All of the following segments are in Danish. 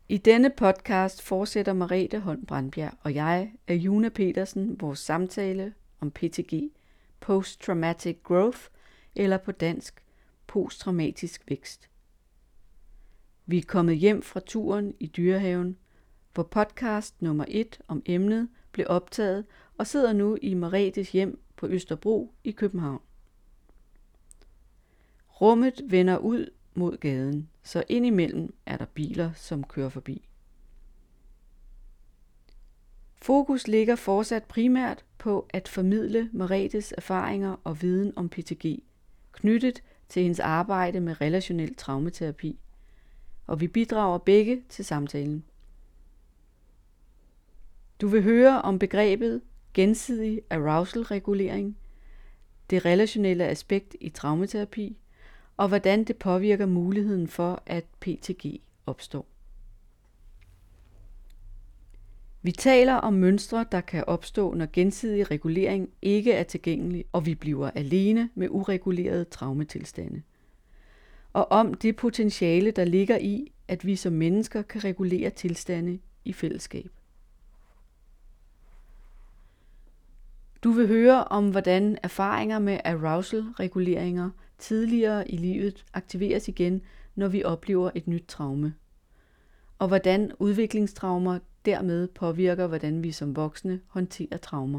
I denne podcast fortsætter Merete Holm Brandbjerg og jeg, Juna Petersen, vores samtale om PTG, Post-Traumatic Growth, eller på dansk, posttraumatisk vækst. Vi er kommet hjem fra turen i Dyrehaven, hvor podcast nummer 1 om emnet blev optaget og sidder nu i Meretes hjem på Østerbro i København. Rummet vender ud mod gaden, så indimellem er der biler, som kører forbi. Fokus ligger fortsat primært på at formidle Meretes erfaringer og viden om PTG, knyttet til hendes arbejde med relationel traumaterapi, og vi bidrager begge til samtalen. Du vil høre om begrebet gensidig arousal-regulering, det relationelle aspekt i traumaterapi, og hvordan det påvirker muligheden for, at PTG opstår. Vi taler om mønstre, der kan opstå, når gensidig regulering ikke er tilgængelig, og vi bliver alene med uregulerede traumetilstande. Og om det potentiale, der ligger i, at vi som mennesker kan regulere tilstande i fællesskab. Du vil høre om, hvordan erfaringer med arousal-reguleringer tidligere i livet aktiveres igen, når vi oplever et nyt traume. Og hvordan udviklingstraumer dermed påvirker, hvordan vi som voksne håndterer traumer.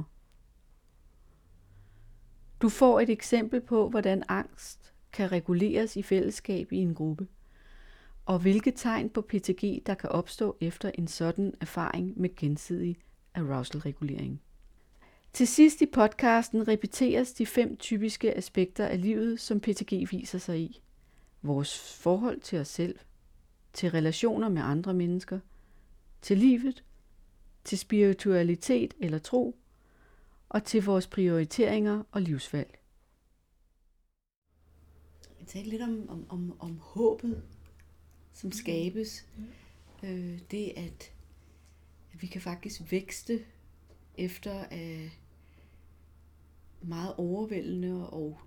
Du får et eksempel på, hvordan angst kan reguleres i fællesskab i en gruppe, og hvilke tegn på PTG, der kan opstå efter en sådan erfaring med gensidig arousal-regulering. Til sidst i podcasten repeteres de 5 typiske aspekter af livet, som PTG viser sig i. Vores forhold til os selv, til relationer med andre mennesker, til livet, til spiritualitet eller tro, og til vores prioriteringer og livsvalg. Jeg talte lidt om håbet, som skabes. Det at vi kan faktisk vækste efter meget overvældende og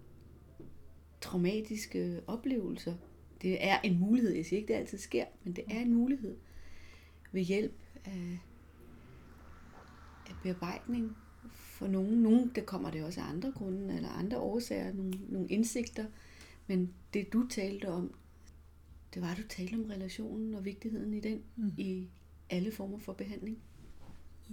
traumatiske oplevelser. Det er en mulighed. Jeg siger ikke, det altid sker, men det er en mulighed ved hjælp af bearbejdning. For nogen, der kommer det også af andre grunde eller andre årsager, nogle indsigter. Men det du talte om, det var, at du talte om relationen og vigtigheden i den i alle former for behandling. Ja.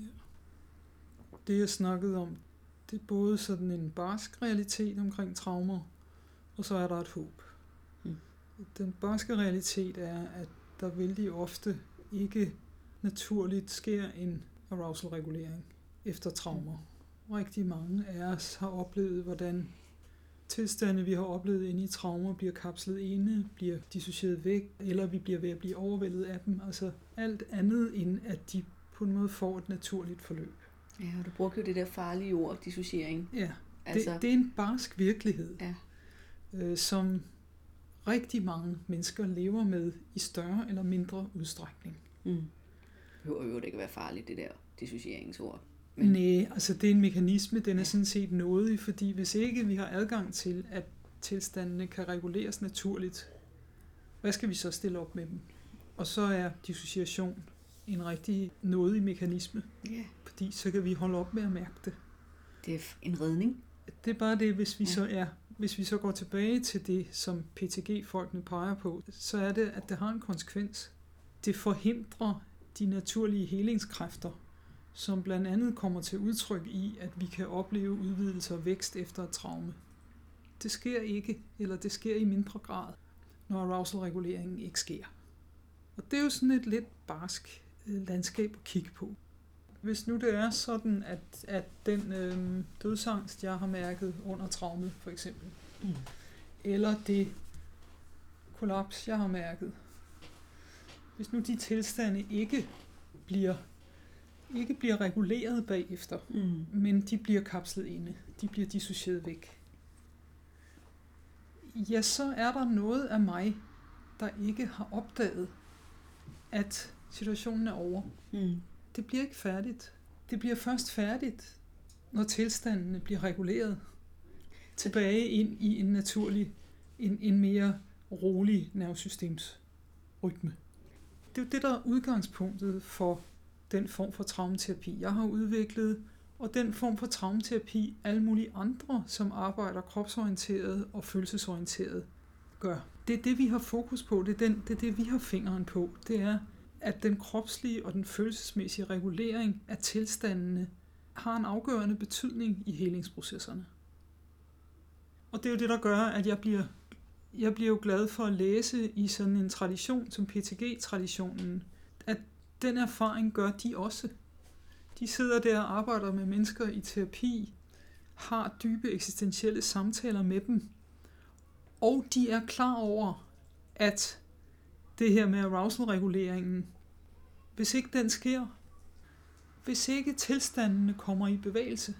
Det jeg snakkede om, det er både sådan en barsk realitet omkring traumer, og så er der et håb. Den barske realitet er, at der vældig ofte ikke naturligt sker en arousal-regulering efter traumer. Rigtig mange af os har oplevet, hvordan tilstande, vi har oplevet inde i traumer, bliver kapslet inde, bliver dissocieret væk, eller vi bliver ved at blive overvældet af dem. Altså alt andet, end at de på en måde får et naturligt forløb. Ja, og du brugte jo det der farlige ord, dissociering. Ja, det er en barsk virkelighed, som rigtig mange mennesker lever med i større eller mindre udstrækning. Det behøver jo ikke være farligt, det der dissocieringsord. Nej, altså det er en mekanisme, den er sådan set nådig, fordi hvis ikke vi har adgang til, at tilstandene kan reguleres naturligt, hvad skal vi så stille op med dem? Og så er dissociation en rigtig nådig mekanisme, fordi så kan vi holde op med at mærke det. Det er en redning. Det er bare det, hvis vi så går tilbage til det, som PTG-folkene peger på, så er det, at det har en konsekvens. Det forhindrer de naturlige helingskræfter, som blandt andet kommer til udtryk i, at vi kan opleve udvidelse og vækst efter et traume. Det sker ikke, eller det sker i mindre grad, når arousal-reguleringen ikke sker. Og det er jo sådan et lidt barsk landskab at kigge på. Hvis nu det er sådan, at den dødsangst, jeg har mærket under traumet, for eksempel, eller det kollaps, jeg har mærket, hvis nu de tilstande ikke bliver reguleret bagefter, men de bliver kapslet inde, de bliver dissocieret væk, ja, så er der noget af mig, der ikke har opdaget, at situationen er over. Det bliver ikke færdigt. Det bliver først færdigt, når tilstandene bliver reguleret tilbage ind i en naturlig, en mere rolig nervesystems rytme. det er jo det, der er udgangspunktet for den form for traumaterapi, jeg har udviklet, og den form for traumaterapi, alle mulige andre, som arbejder kropsorienteret og følelsesorienteret, gør. Det er det, vi har fokus på, det er det, vi har fingeren på. Det er, at den kropslige og den følelsesmæssige regulering af tilstandene har en afgørende betydning i helingsprocesserne. Og det er jo det, der gør, at jeg bliver jo glad for at læse i sådan en tradition som PTG-traditionen, at den erfaring gør de også. De sidder der og arbejder med mennesker i terapi, har dybe eksistentielle samtaler med dem, og de er klar over, at det her med arousal-reguleringen, hvis ikke den sker, hvis ikke tilstandene kommer i bevægelse,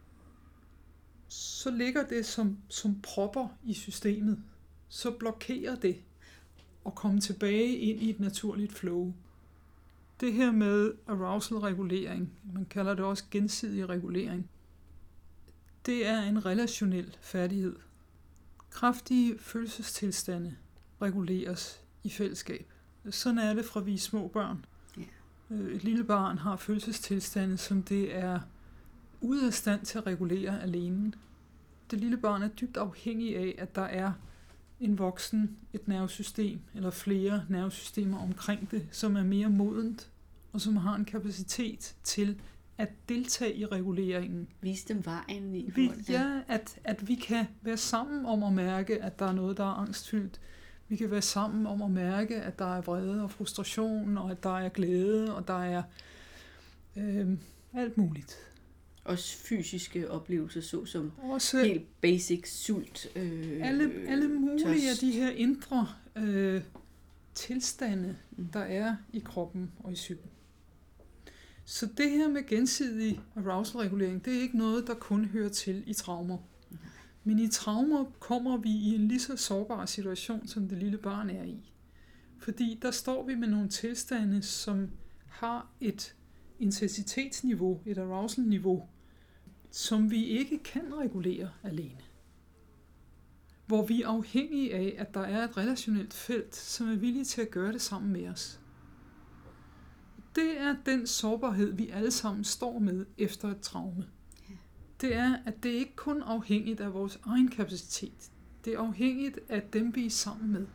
så ligger det som propper i systemet. Så blokerer det at komme tilbage ind i et naturligt flow. Det her med arousal-regulering, man kalder det også gensidig regulering, det er en relationel færdighed. Kraftige følelsestilstande reguleres i fællesskab. Sådan er det fra vi er små børn. Et lille barn har følelsestilstande, som det er ude af stand til at regulere alene. Det lille barn er dybt afhængig af, at der er en voksen, et nervesystem eller flere nervesystemer omkring det, som er mere modent og som har en kapacitet til at deltage i reguleringen. Vise dem vejen i at vi kan være sammen om at mærke, at der er noget, der er angstfyldt. Vi kan være sammen om at mærke, at der er vrede og frustration, og at der er glæde, og der er alt muligt. Også fysiske oplevelser, såsom også helt basic sult. Alle mulige af de her indre tilstande, der er i kroppen og i psyken. Så det her med gensidig arousal-regulering, det er ikke noget, der kun hører til i traumer. Men i traumer kommer vi i en lige så sårbar situation, som det lille barn er i. Fordi der står vi med nogle tilstande, som har et intensitetsniveau, et arousal-niveau, som vi ikke kan regulere alene. Hvor vi er afhængige af, at der er et relationelt felt, som er villige til at gøre det sammen med os. Det er den sårbarhed, vi alle sammen står med efter et traume. Det er, at det ikke kun er afhængigt af vores egen kapacitet. Det er afhængigt af dem, vi er sammen med.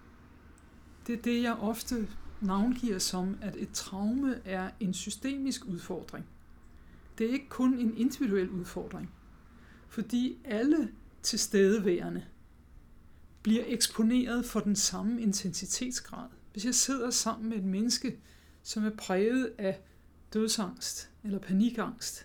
Det er det, jeg ofte navngiver som, at et traume er en systemisk udfordring. Det er ikke kun en individuel udfordring. Fordi alle tilstedeværende bliver eksponeret for den samme intensitetsgrad. Hvis jeg sidder sammen med et menneske, som er præget af dødsangst eller panikangst,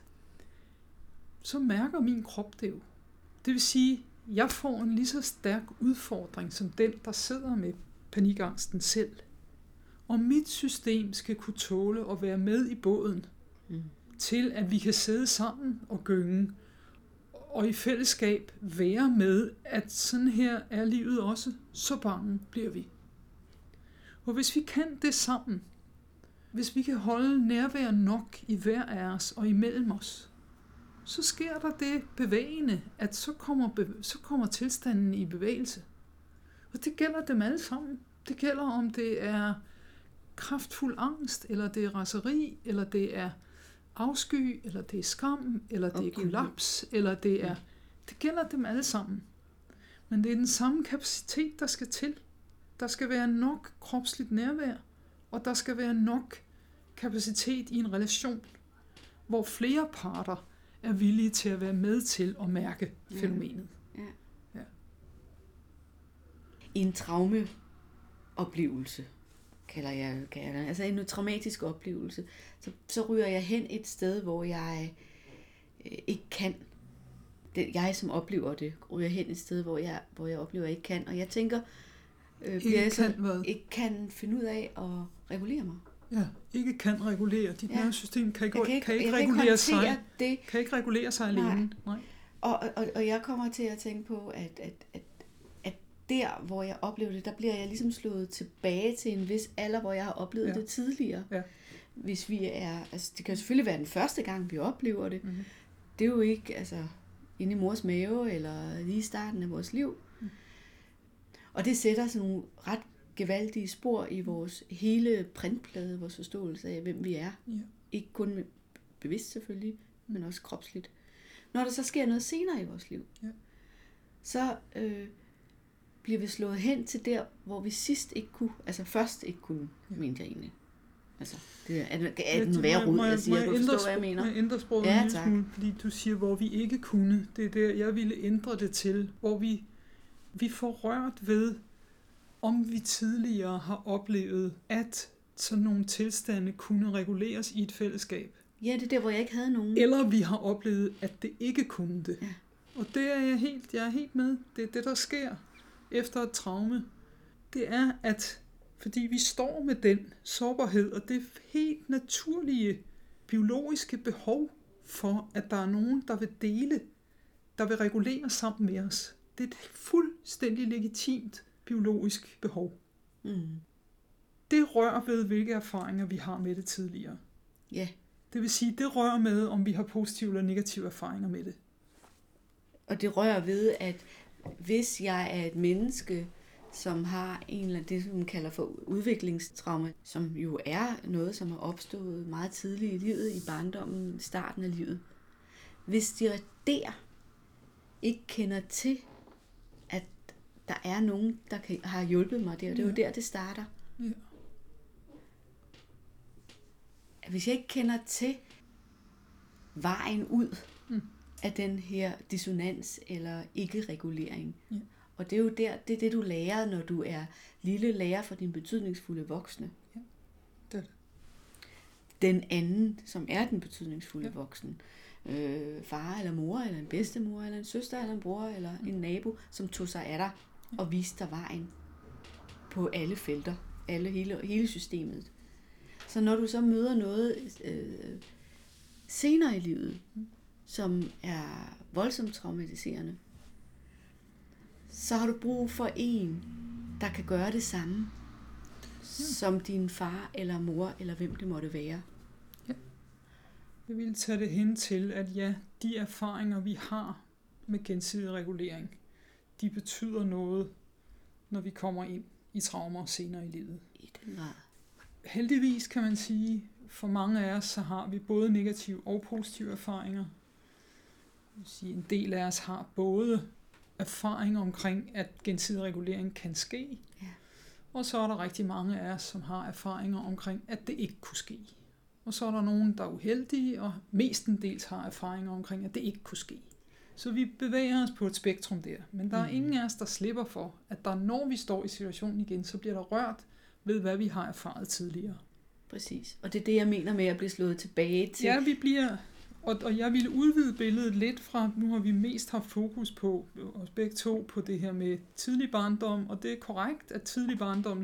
så mærker min krop det jo. Det vil sige, at jeg får en lige så stærk udfordring som den, der sidder med panikangsten selv. Og mit system skal kunne tåle at være med i båden, til at vi kan sidde sammen og gynge, og i fællesskab være med, at sådan her er livet også, så bange bliver vi. Og hvis vi kan det sammen, hvis vi kan holde nærvær nok i hver af os og imellem os, så sker der det bevægende, at så kommer tilstanden i bevægelse. Og det gælder dem alle sammen. Det gælder, om det er kraftfuld angst, eller det er raseri, eller det er afsky, eller det er skam, eller det er kollaps, eller det er... Det gælder dem alle sammen. Men det er den samme kapacitet, der skal til. Der skal være nok kropsligt nærvær, og der skal være nok kapacitet i en relation, hvor flere parter er villige til at være med til at mærke fænomenet. Ja. En traumeoplevelse, kalder jeg det. Altså en traumatisk oplevelse. Så ryger jeg hen et sted, hvor jeg ikke kan. Jeg som oplever det, ryger hen et sted, hvor jeg oplever, at jeg ikke kan. Og jeg tænker, ikke kan finde ud af at regulere mig. Ja, ikke kan regulere. Dit nervesystem kan ikke regulere sig. Kan ikke regulere sig alene. Nej. Og jeg kommer til at tænke på, at der, hvor jeg oplever det, der bliver jeg ligesom slået tilbage til en vis alder, hvor jeg har oplevet det tidligere. Ja. Hvis vi er, altså det kan selvfølgelig være den første gang, vi oplever det. Mm-hmm. Det er jo ikke, altså inde i mors mave, eller lige i starten af vores liv. Og det sætter sådan nogle ret gevaldige spor i vores hele printplade, vores forståelse af, hvem vi er. Ja. Ikke kun bevidst selvfølgelig, men også kropsligt. Når der så sker noget senere i vores liv, så bliver vi slået hen til der, hvor vi først ikke kunne, mente jeg egentlig. Altså, det er den værre rod, jeg siger. Du forstår, hvad jeg mener? Jeg ændrer sproget en lille smule, fordi du siger, hvor vi ikke kunne. Det er der, jeg ville ændre det til, hvor vi får rørt ved, om vi tidligere har oplevet, at sådan nogle tilstande kunne reguleres i et fællesskab. Ja, det er der, hvor jeg ikke havde nogen. Eller vi har oplevet, at det ikke kunne det. Ja. Og det er jeg er helt med. Det er det, der sker efter et traume. Det er, at fordi vi står med den sårbarhed, og det helt naturlige biologiske behov for, at der er nogen, der vil dele, der vil regulere sammen med os. Det er et fuldstændig legitimt biologisk behov. Mm. Det rører ved, hvilke erfaringer vi har med det tidligere. Ja. Det vil sige, det rører med, om vi har positive eller negative erfaringer med det. Og det rører ved, at hvis jeg er et menneske, som har en eller anden, det, som man kalder for udviklingstraume, som jo er noget, som er opstået meget tidligt i livet, i barndommen, starten af livet. Hvis de der ikke kender til, at der er nogen, der har hjulpet mig der, det er jo der, det starter. Ja. Hvis jeg ikke kender til vejen ud af den her dissonans eller ikke-regulering, og det er jo det er det, du lærer, når du er lille lærer for dine betydningsfulde voksne. Ja, det er det. Den anden, som er den betydningsfulde voksen. Far eller mor, eller en bedstemor, eller en søster, eller en bror, eller en nabo, som tog sig af dig og viste dig vejen på alle felter, hele systemet. Så når du så møder noget senere i livet, som er voldsomt traumatiserende, så har du brug for en, der kan gøre det samme, som din far eller mor, eller hvem det måtte være. Ja. Jeg vil tage det hen til, at ja, de erfaringer, vi har med gensidig regulering, de betyder noget, når vi kommer ind i traumer senere i livet. I den grad. Heldigvis kan man sige, for mange af os, så har vi både negative og positive erfaringer. Jeg vil sige, en del af os har både erfaringer omkring, at gensidig regulering kan ske, og så er der rigtig mange af os, som har erfaringer omkring, at det ikke kunne ske. Og så er der nogen, der er uheldige, og mestendels har erfaringer omkring, at det ikke kunne ske. Så vi bevæger os på et spektrum der, men der er ingen af os, der slipper for, at der, når vi står i situationen igen, så bliver der rørt ved, hvad vi har erfaret tidligere. Præcis, og det er det, jeg mener med at blive slået tilbage til. Ja, vi bliver, og jeg ville udvide billedet lidt fra, nu har vi mest haft fokus på, os begge to, på det her med tidlig barndom, og det er korrekt, at tidlig barndom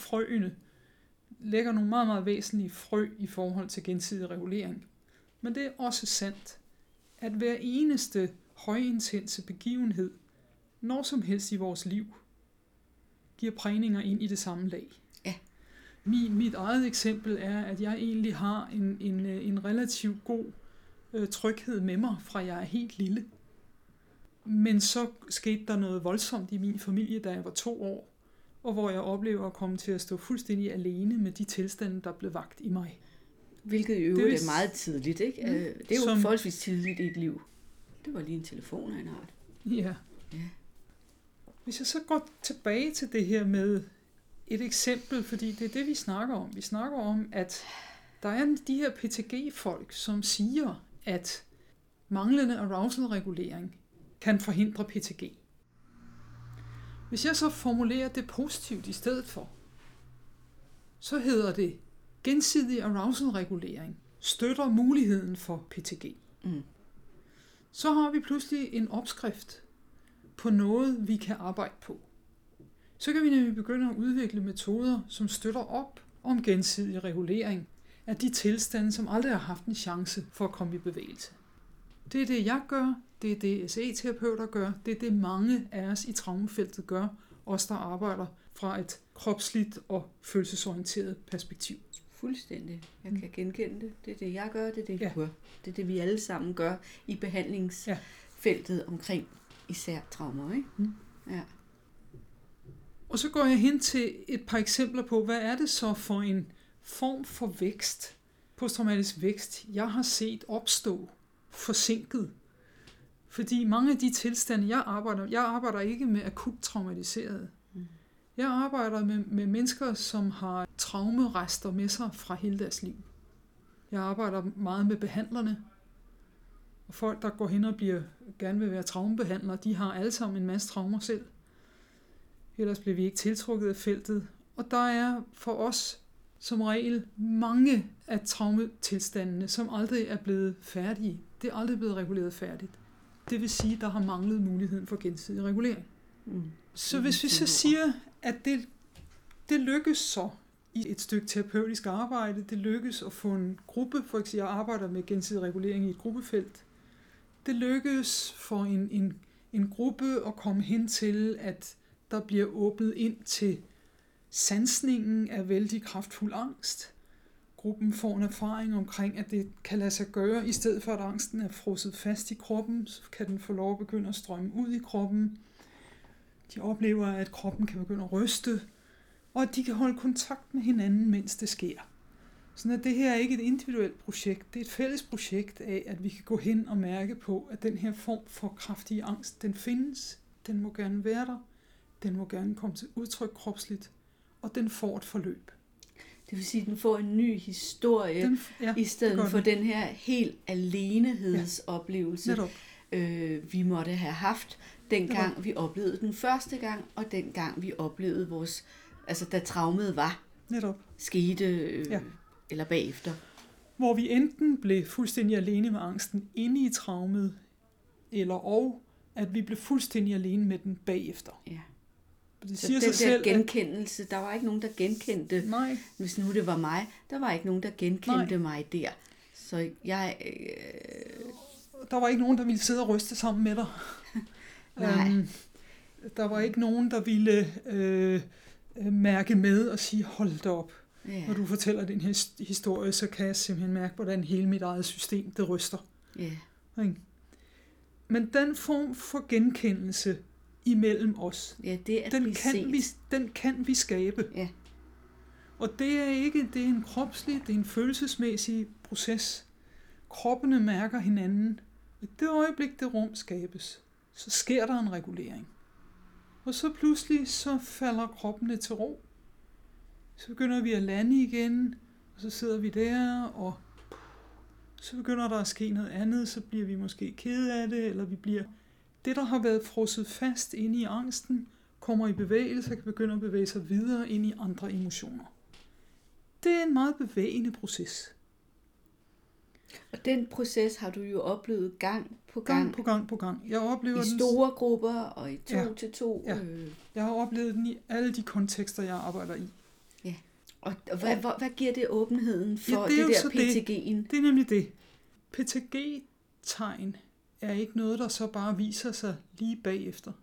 lægger nogle meget, meget væsentlige frø i forhold til gensidig regulering. Men det er også sandt, at hver eneste højintense begivenhed, når som helst i vores liv, giver prægninger ind i det samme lag. Ja. Mit eget eksempel er, at jeg egentlig har en relativt god tryghed med mig, fra jeg er helt lille. Men så skete der noget voldsomt i min familie, da jeg var 2 år, og hvor jeg oplever at komme til at stå fuldstændig alene med de tilstande, der blev vakt i mig. Hvilket i øvrigt er meget tidligt, ikke? Det er jo forholdsvis tidligt i et liv. Det var lige en telefon af en art. Ja. Hvis jeg så går tilbage til det her med et eksempel, fordi det er det, vi snakker om. Vi snakker om, at der er de her PTG-folk, som siger, at manglende arousal-regulering kan forhindre PTG. Hvis jeg så formulerer det positivt i stedet for, så hedder det, gensidig arousal-regulering støtter muligheden for PTG. Så har vi pludselig en opskrift på noget, vi kan arbejde på. Så kan vi nemlig begynde at udvikle metoder, som støtter op om gensidig regulering af de tilstande, som aldrig har haft en chance for at komme i bevægelse. Det er det, jeg gør. Det er det, SE-terapeuter gør. Det er det, mange af os i traumefeltet gør. Os, der arbejder fra et kropsligt og følelsesorienteret perspektiv. Fuldstændig. Jeg kan genkende det. Det er det, jeg gør. Det er det, du gør. Det er det, vi alle sammen gør i behandlingsfeltet omkring især traumer, ikke? Ja. Og så går jeg hen til et par eksempler på, hvad er det så for en form for vækst, posttraumatisk vækst, jeg har set opstå forsinket. Fordi mange af de tilstande, jeg arbejder ikke med akut traumatiserede. Jeg arbejder med mennesker, som har traumerester med sig fra hele deres liv. Jeg arbejder meget med behandlerne. Og folk, der går hen og gerne vil være traumebehandlere, de har alle sammen en masse traumer selv. Ellers bliver vi ikke tiltrukket af feltet. Og der er for os som regel mange af traumetilstandene, som aldrig er blevet færdige. Det er aldrig blevet reguleret færdigt. Det vil sige, at der har manglet muligheden for gensidig regulering. Så hvis vi så siger, at det lykkes så i et stykke terapeutisk arbejde, det lykkes at få en gruppe, for eksempel jeg arbejder med gensidig regulering i et gruppefelt, det lykkes for en gruppe at komme hen til, at der bliver åbnet ind til sansningen af vældig kraftfuld angst. Gruppen får en erfaring omkring, at det kan lade sig gøre, i stedet for at angsten er frosset fast i kroppen, så kan den få lov at begynde at strømme ud i kroppen. De oplever, at kroppen kan begynde at ryste, og at de kan holde kontakt med hinanden, mens det sker. Sådan at det her er ikke et individuelt projekt, det er et fælles projekt af, at vi kan gå hen og mærke på, at den her form for kraftig angst, den findes, den må gerne være der, den må gerne komme til udtryk kropsligt, og den får et forløb. Det vil sige, at den får en ny historie, i stedet for den her helt alenehedsoplevelse, vi måtte have haft, dengang vi oplevede den første gang, og dengang vi oplevede vores, altså da traumet var, skete eller bagefter. Hvor vi enten blev fuldstændig alene med angsten inde i traumet, og at vi blev fuldstændig alene med den bagefter. Ja. Det så siger den sig der selv, genkendelse, der var ikke nogen, der genkendte, hvis nu det var mig, der var ikke nogen, der genkendte mig der. Så jeg... Der var ikke nogen, der ville sidde og ryste sammen med dig. Der var ikke nogen, der ville mærke med og sige, hold da op. Ja. Når du fortæller den her historie, så kan jeg simpelthen mærke, hvordan hele mit eget system, det ryster. Ja. Men den form for genkendelse imellem os, det den kan vi skabe. Ja. Og det er en kropslig, det er en følelsesmæssig proces. Kroppene mærker hinanden. I det øjeblik, det rum skabes, så sker der en regulering. Og så pludselig, så falder kroppene til ro. Så begynder vi at lande igen, og så sidder vi der, og så begynder der at ske noget andet, så bliver vi måske kede af det, eller vi bliver... Det, der har været frosset fast inde i angsten, kommer i bevægelse og kan begynde at bevæge sig videre ind i andre emotioner. Det er en meget bevægende proces. Og den proces har du jo oplevet gang på gang. Jeg oplever i store grupper og i 2 til 2. Ja. Jeg har oplevet den i alle de kontekster, jeg arbejder i. Ja. Og hvad giver det åbenheden for det der PTG'en? Det er nemlig det. PTG-tegn er ikke noget, der så bare viser sig lige bagefter.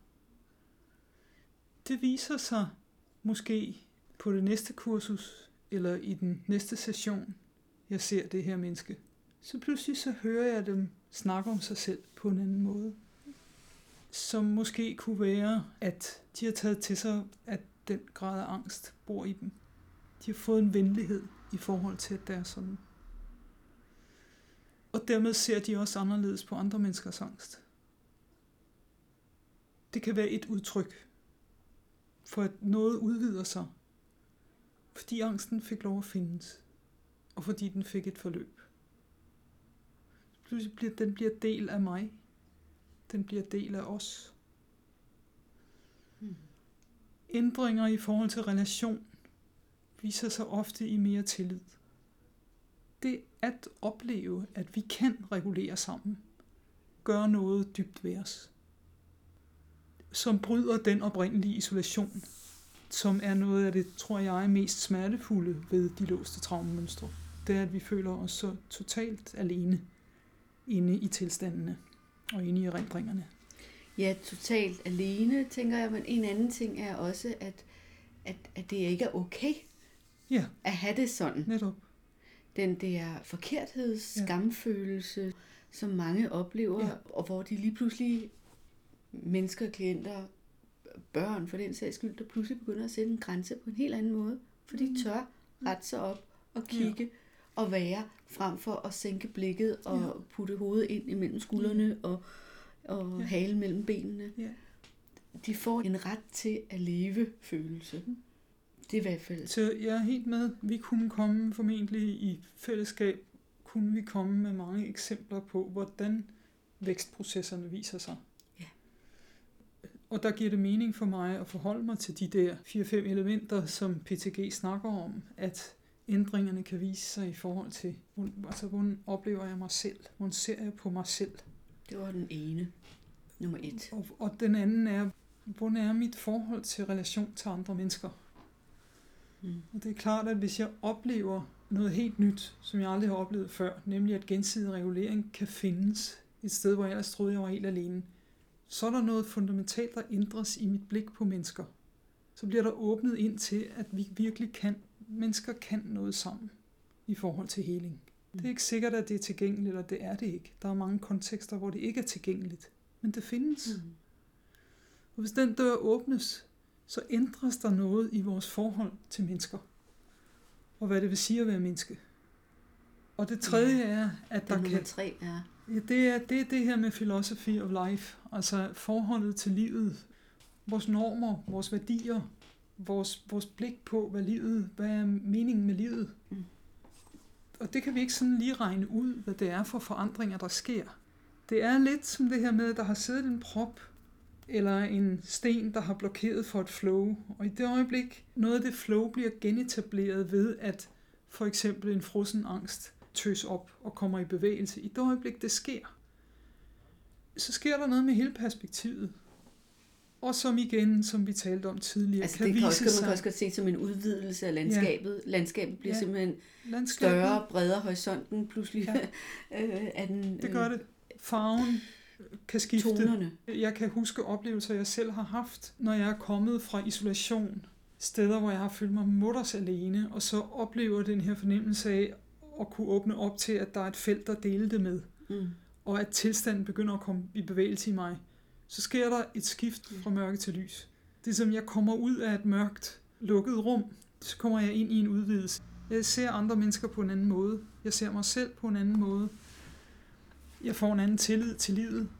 Det viser sig måske på det næste kursus, eller i den næste session, jeg ser det her menneske. Så pludselig så hører jeg dem snakke om sig selv på en anden måde. Som måske kunne være, at de har taget til sig, at den grad af angst bor i dem. De har fået en venlighed i forhold til, at det er sådan. Og dermed ser de også anderledes på andre menneskers angst. Det kan være et udtryk for, at noget udvider sig, fordi angsten fik lov at findes, og fordi den fik et forløb. Pludselig bliver den del af mig. Den bliver del af os. Ændringer i forhold til relation viser sig ofte i mere tillid. Det at opleve, at vi kan regulere sammen, gør noget dybt ved os, som bryder den oprindelige isolation, som er noget af det, tror jeg, er mest smertefulde ved de låste traumemønstre. Det er, at vi føler os så totalt alene inde i tilstandene og inde i erindringerne. Ja, totalt alene, tænker jeg, men en anden ting er også, at det ikke er okay at have det sådan. Netop. Den der skamfølelse, som mange oplever, og hvor de lige pludselig, mennesker og klienter, børn for den sags skyld, der pludselig begynder at sætte en grænse på en helt anden måde, for de tør rette sig op og kigge og være, frem for at sænke blikket og putte hovedet ind imellem skuldrene og halen mellem benene. Ja. De får en ret til at leve følelse. Det er i hvert fald. Så jeg er helt med. Vi kunne komme formentlig i fællesskab, kunne vi komme med mange eksempler på, hvordan vækstprocesserne viser sig. Ja. Og der giver det mening for mig at forholde mig til de der 4-5 elementer, som PTG snakker om, at ændringerne kan vise sig i forhold til, hvordan oplever jeg mig selv? Hvordan ser jeg på mig selv? Det var den ene. Nummer 1. Og den anden er, hvordan er mit forhold til relation til andre mennesker? Og det er klart, at hvis jeg oplever noget helt nyt, som jeg aldrig har oplevet før, nemlig at gensidig regulering kan findes et sted, hvor jeg ellers troede, jeg var helt alene, så er der noget fundamentalt, der ændres i mit blik på mennesker. Så bliver der åbnet ind til, at vi virkelig mennesker kan noget sammen i forhold til heling. Det er ikke sikkert, at det er tilgængeligt, og det er det ikke. Der er mange kontekster, hvor det ikke er tilgængeligt, men det findes. Og hvis den dør åbnes, så ændres der noget i vores forhold til mennesker. Og hvad det vil sige at være menneske. Og det tredje er, at der nummer 3 er... Ja, det er det her med philosophy of life. Altså forholdet til livet. Vores normer, vores værdier. Vores blik på, hvad er meningen med livet. Og det kan vi ikke sådan lige regne ud, hvad det er for forandringer, der sker. Det er lidt som det her med, at der har siddet en prop eller en sten, der har blokeret for et flow. Og i det øjeblik, noget af det flow bliver genetableret ved, at for eksempel en frossen angst tøs op og kommer i bevægelse. I det øjeblik, det sker, så sker der noget med hele perspektivet. Og som igen, som vi talte om tidligere, altså, kan det vise man sig... kan også godt se som en udvidelse af landskabet. Ja. Landskabet bliver simpelthen landskabet, større, bredere, horisonten pludselig. Ja. Det gør det. Farven kan skifte. Tonerne. Jeg kan huske oplevelser, jeg selv har haft, når jeg er kommet fra isolation. Steder, hvor jeg har følt mig mutters alene, og så oplever den her fornemmelse af at kunne åbne op til, at der er et felt, der deler det med. Og at tilstanden begynder at komme i bevægelse i mig. Så sker der et skift fra mørke til lys. Det er som, jeg kommer ud af et mørkt, lukket rum, så kommer jeg ind i en udvidelse. Jeg ser andre mennesker på en anden måde. Jeg ser mig selv på en anden måde. Jeg får en anden tillid til livet.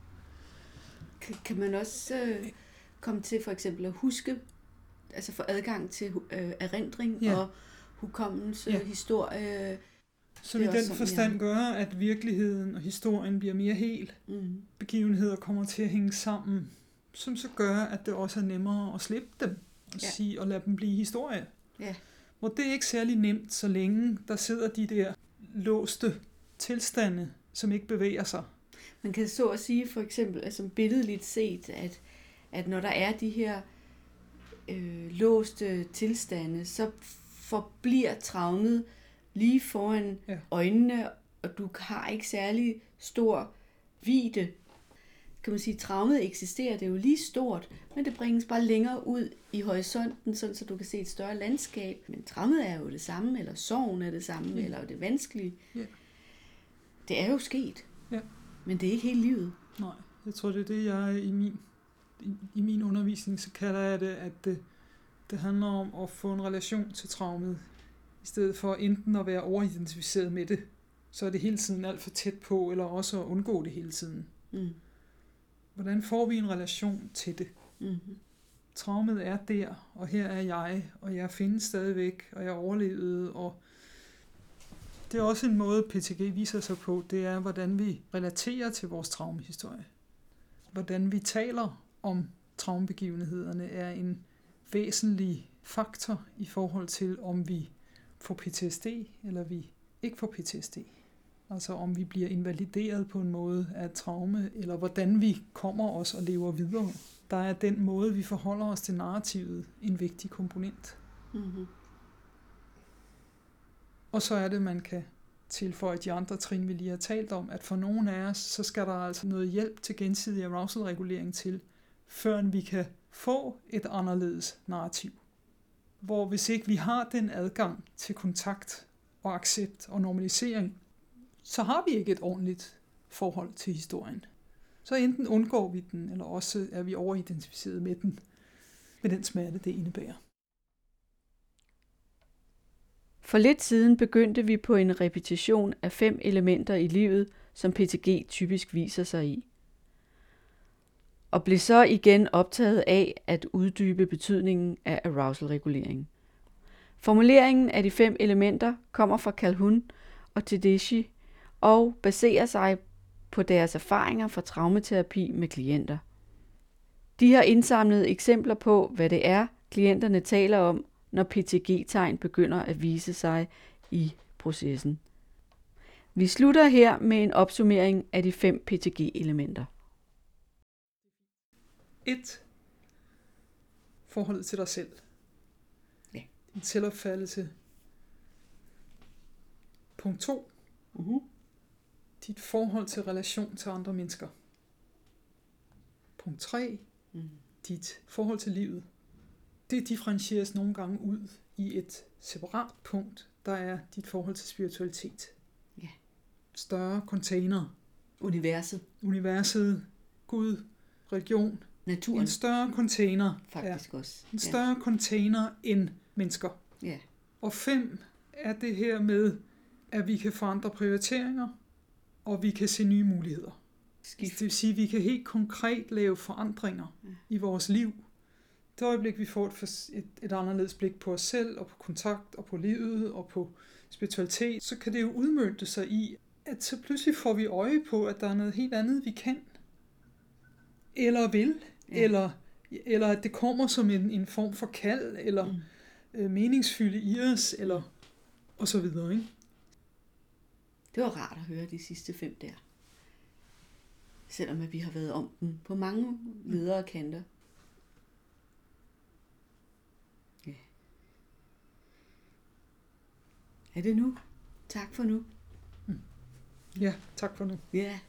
Kan man også komme til for eksempel at huske, altså få adgang til erindring og hukommelse, historie? Så i den forstand gør, at virkeligheden og historien bliver mere hel. Begivenheder kommer til at hænge sammen, som så gør, at det også er nemmere at slippe dem og lade dem blive historie. Ja. Hvor det er ikke særlig nemt, så længe der sidder de der låste tilstande, som ikke bevæger sig. Man kan så at sige for eksempel, altså billedligt set, at når der er de her låste tilstande, så forbliver traumet lige foran øjnene, og du har ikke særlig stor vidde. Kan man sige, traumet eksisterer, det er jo lige stort, men det bringes bare længere ud i horisonten, sådan så du kan se et større landskab. Men traumet er jo det samme, eller sorgen er det samme, eller det vanskelige. Ja. Det er jo sket, men det er ikke hele livet. Nej, jeg tror, det er det, jeg i min undervisning, så kalder jeg det, at det handler om at få en relation til traumet, i stedet for enten at være overidentificeret med det, så er det hele tiden alt for tæt på, eller også at undgå det hele tiden. Hvordan får vi en relation til det? Traumet er der, og her er jeg, og jeg findes stadigvæk, og jeg overlevede, og det er også en måde, PTG viser sig på, det er, hvordan vi relaterer til vores traumehistorie. Hvordan vi taler om traumebegivenhederne er en væsentlig faktor i forhold til, om vi får PTSD, eller vi ikke får PTSD. Altså om vi bliver invalideret på en måde af et traume, eller hvordan vi kommer os og lever videre. Der er den måde, vi forholder os til narrativet, en vigtig komponent. Og så er det, man kan tilføje de andre trin, vi lige har talt om, at for nogle af os, så skal der altså noget hjælp til gensidig arousal-regulering til, før vi kan få et anderledes narrativ. Hvor hvis ikke vi har den adgang til kontakt og accept og normalisering, så har vi ikke et ordentligt forhold til historien. Så enten undgår vi den, eller også er vi overidentificeret med den. med den smerte, det indebærer. For lidt siden begyndte vi på en repetition af 5 elementer i livet, som PTG typisk viser sig i. Og blev så igen optaget af at uddybe betydningen af arousal-regulering. Formuleringen af de 5 elementer kommer fra Calhoun og Tedeschi og baserer sig på deres erfaringer fra traumaterapi med klienter. De har indsamlet eksempler på, hvad det er, klienterne taler om, når PTG-tegn begynder at vise sig i processen. Vi slutter her med en opsummering af de 5 PTG-elementer. 1. Forholdet til dig selv. Ja. Din selvopfattelse. Punkt 2. Dit forhold til relation til andre mennesker. Punkt 3. Dit forhold til livet. Det differentieres nogle gange ud i et separat punkt, der er dit forhold til spiritualitet. Ja. Større container. Universet, Gud, religion. Naturen. En større container. Faktisk også. En større container end mennesker. Ja. Og 5 er det her med, at vi kan forandre prioriteringer, og vi kan se nye muligheder. Det vil sige, at vi kan helt konkret lave forandringer i vores liv. Det øjeblik, vi får et anderledes blik på os selv, og på kontakt, og på livet, og på spiritualitet, så kan det jo udmønte sig i, at så pludselig får vi øje på, at der er noget helt andet, vi kan, eller vil, eller at det kommer som en form for kald, eller meningsfylde i os, eller og så videre, ikke? Det var rart at høre de sidste 5 der. Selvom at vi har været om den på mange ledere og kanter. Ja. Er det nu? Tak for nu. Ja, tak for nu. Ja.